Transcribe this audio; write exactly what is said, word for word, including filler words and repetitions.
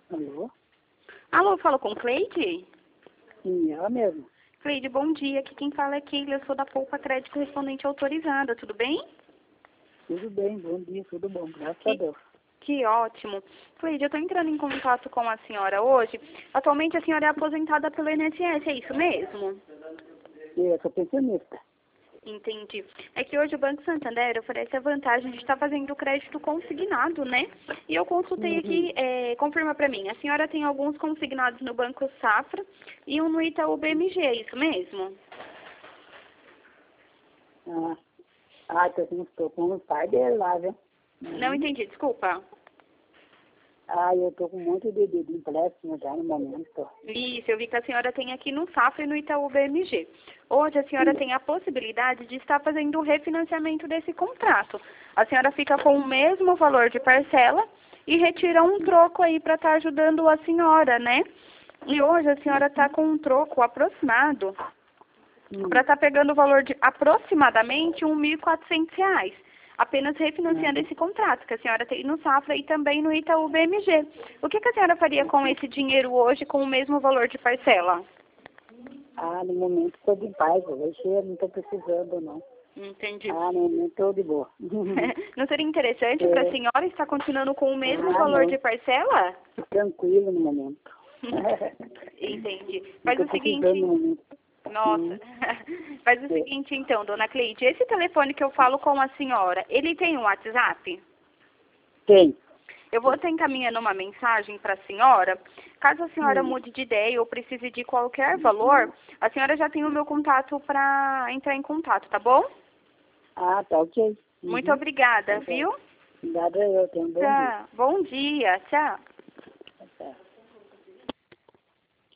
Alô? Alô, falo com Cleide? Sim, ela mesmo. Cleide, bom dia. Aqui quem fala é Keila, eu sou da Poupa Crédito Correspondente Autorizada, tudo bem? Tudo bem, bom dia, tudo bom, graças Que, a Deus. que ótimo. Cleide, eu estou entrando em contato com a senhora hoje. Atualmente a senhora é aposentada pelo I N S S, é isso mesmo? E eu sou pensionista. Entendi. É que hoje o Banco Santander oferece a vantagem de estar fazendo o crédito consignado, né? E eu consultei aqui, é, confirma para mim, a senhora tem alguns consignados no Banco Safra e um no Itaú B M G, é isso mesmo? Ah, ah tô, com- tô com o pai dele lá, viu? Não entendi, desculpa. Ah, eu tô com um monte de, de, de empréstimo já no momento. Isso, eu vi que a senhora tem aqui no Safra e no Itaú B M G. Hoje a senhora tem a possibilidade de estar fazendo o refinanciamento desse contrato. A senhora fica com o mesmo valor de parcela e retira um troco aí para estar ajudando a senhora, né? E hoje a senhora está com um troco aproximado para estar pegando o valor de aproximadamente um mil e quatrocentos reais. Apenas refinanciando esse contrato que a senhora tem no Safra e também no Itaú B M G. O que, que a senhora faria com esse dinheiro hoje com o mesmo valor de parcela? Ah, no momento tô de paz, hoje eu não tô precisando, não. Entendi. Ah, no momento tô de boa. Não seria interessante É. para a senhora estar continuando com o mesmo Ah, valor não. de parcela? Tô tranquilo no momento. Entendi. Não Faz tô o precisando seguinte, no momento. nossa, Hum. faz o É. seguinte então, dona Cleide, esse telefone que eu falo com a senhora, ele tem um WhatsApp? Tem. Eu vou estar encaminhando uma mensagem para a senhora. Caso a senhora Hum. mude de ideia ou precise de qualquer valor, a senhora já tem o meu contato para entrar em contato, tá bom? Ah, tá ok. Muito Uhum. obrigada, Tá bom. viu? Obrigada eu, tenho um bom dia. Tá. Bom dia. Tchau.